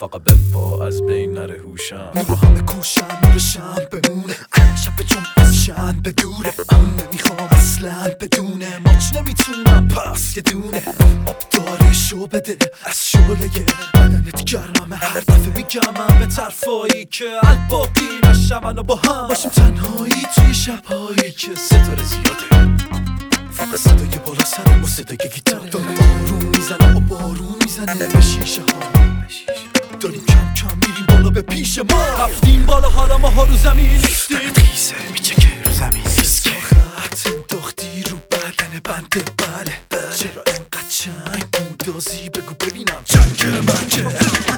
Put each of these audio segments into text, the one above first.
فقط بپا از بین نره هوشم رو همه کوشم نورشم بمونه شب جمع از شن بدوره نمیخوام اصلا بدونه ماچ نمیتونم پس یه دونه آبداری شو بده از شعله بدنت گرمه هر دفعه میگم به طرفایی که الباقی نشم منو با هم باشیم تنهایی توی شبهایی که ستاره زیاده فقط صدای بالا سرم و صدای گیتاره داره بارون میزنه و بارون میزنه به شیشه ها داریم کم کم میریم بالا به پیش ما رفتیم بالا حالا ما ها رو زمین نیستیم خیزه میچکه رو زمین نیست که خط انداختی رو بدن بنده بله چرا انقدر چنگ بودازی بگو ببینم چنگ من که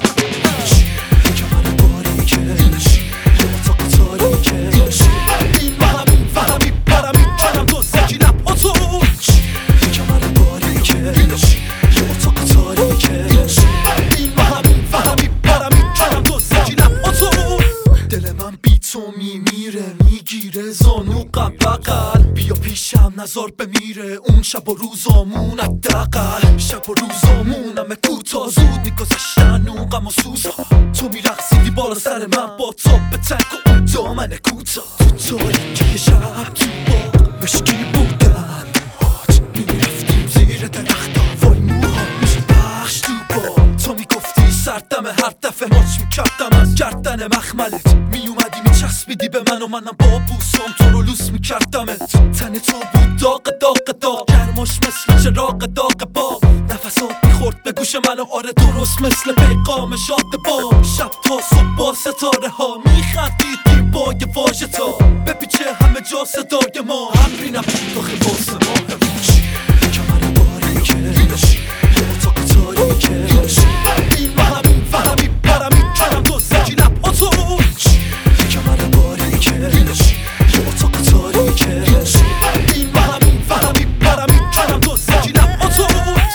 کمر باریکه یه اتاق تاریکه این منم فهمی پرمی کنم دو سکی لب ها تو کمر باریکه یه اتاق تاریکه این منم فهمی پرمی کنم دو سکی لب ها تو دل من بی تو میمیره میگیره زانو قبقل بیا پیشم نظر بمیره اون شب و روزامون حداقل شب و روزامونم کوتاه زود میگذشتن اون غم و سوزا تو میرقصیدی بالا سر من با تاپ تنگ و اون دامن کوتاه تو تاریکی شب تو باغ مشکی بودن موهات میرفتیم زیر درختا وای موها میشه بخش تو باغ تو میگفتی سردم هر دفعه ماچ میکردم از گردن مخملت میومدی میچسبیدی به من و منم با بوسام تو رو لوس میکردمت تن تو بود داغ داغ داغ گرماش مثل چراغ داغ باغ نفسات میخورد به گوش من و آره درست مثل پیغام شاد باغ شب تا صبح با ستاره ها میخندیدیم با یه واژه تا بپیچه همه جا صدای ما همری نبود داخل واسه ما کمر باریکه یه اتاق تاریکه این منم فهمی پرمی کنم دو سکی لب ها تو کمر باریکه یه اتاق تاریکه این منم فهمی پرمی کنم دو سکی لب ها تو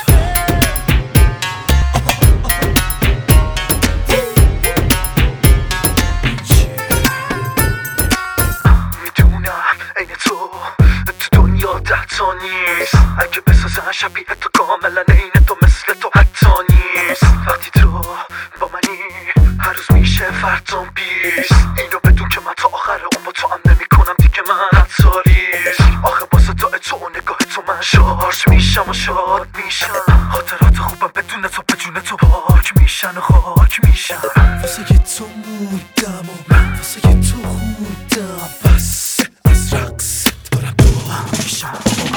میدونم این تو دنیا دهتا نیست اگه بسازن شبیه تو کاملا این تو مثل تو حتی نیست وقتی تو با منی هر روز میشه فردام بیست اینو بدون که من تا آخر اون با تو هم نمی کنم دیگه من حتاریست آخه با صدای تو و نگاه تو من شارژ میشم و شاد میشم خاطرات خوبم بدون تو به جون تو پاک میشن و خاک میشن واسه تو موندم و واسه تو خوندم بس از رقص دارم تو هم میشم